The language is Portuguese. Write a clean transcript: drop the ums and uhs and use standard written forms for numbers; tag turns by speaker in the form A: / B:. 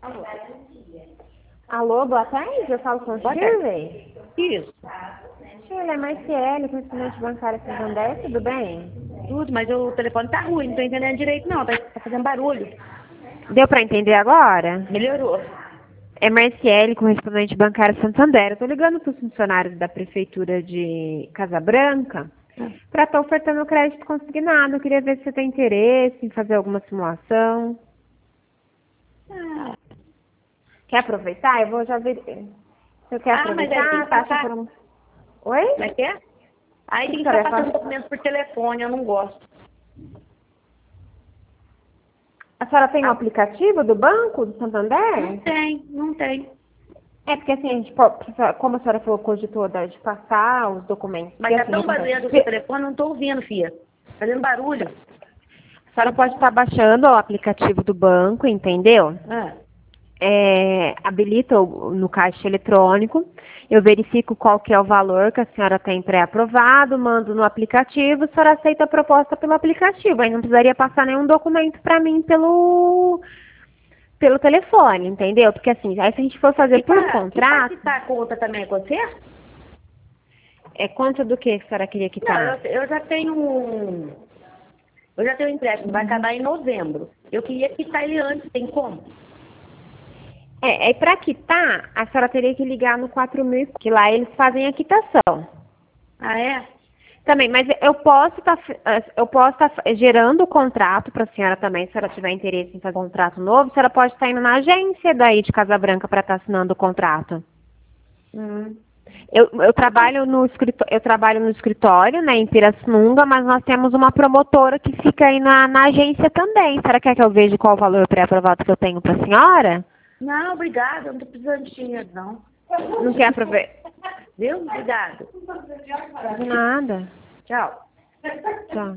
A: Alô, boa tarde, eu falo com o Shirley.
B: Isso,
A: Shirley, é Marciele, correspondente bancária Santander, tudo bem?
B: tudo, mas o telefone tá ruim, não tô entendendo direito não, tá fazendo barulho.
A: Deu pra entender agora?
B: Melhorou.
A: É Marciele, correspondente bancária Santander. Eu tô ligando pros funcionários da Prefeitura de Casa Branca para estar ofertando crédito consignado. Eu queria ver se você tem interesse em fazer alguma simulação.
B: Ah,
A: Quer aproveitar? Eu vou já ver. Você quer
B: mas aí tem
A: aproveitar?
B: que
A: Passa
B: passar.
A: por um... Oi?
B: Como é que é? Aí tem que
A: que você
B: ficar
A: vai
B: passando
A: fazer?
B: documentos por telefone, eu não gosto.
A: A senhora tem um
B: Ah,
A: aplicativo do banco, do
B: não
A: Santander?
B: tem, não tem.
A: É porque assim, a gente, como a senhora falou, cogitou de passar os documentos.
B: Mas
A: Porque
B: tá
A: assim,
B: tão barulhento o seu telefone, eu não tô ouvindo, filha. Fazendo barulho.
A: a senhora pode estar baixando o aplicativo do banco, entendeu?
B: Ah,
A: Habilita no caixa eletrônico, eu verifico qual que é o valor que a senhora tem pré-aprovado, mando no aplicativo, a senhora aceita a proposta pelo aplicativo, aí não precisaria passar nenhum documento para mim pelo telefone, entendeu? Porque assim, aí se a gente for fazer
B: e
A: por
B: pra
A: contrato,
B: quitar a conta também é com você?
A: quanto do que a senhora queria
B: Não,
A: quitar?
B: eu já tenho Eu já tenho um empréstimo, vai acabar em novembro. Eu queria quitar ele antes, tem como?
A: Para quitar, a senhora teria que ligar no 4.000, que lá eles fazem a quitação.
B: Ah, é?
A: Também, mas eu posso estar gerando o contrato para a senhora também, se ela tiver interesse em fazer um contrato novo, a senhora pode estar indo na agência daí de Casa Branca para estar assinando o contrato.
B: Hum.
A: Eu trabalho no escritório, né, em Pirassununga, mas nós temos uma promotora que fica aí na agência também. Será que eu vejo qual o valor pré-aprovado que eu tenho para a senhora?
B: Não, obrigada, eu não tô precisando de dinheiro, não.
A: Não quer aproveitar?
B: Viu? Obrigada.
A: De nada.
B: Tchau.
A: Tchau.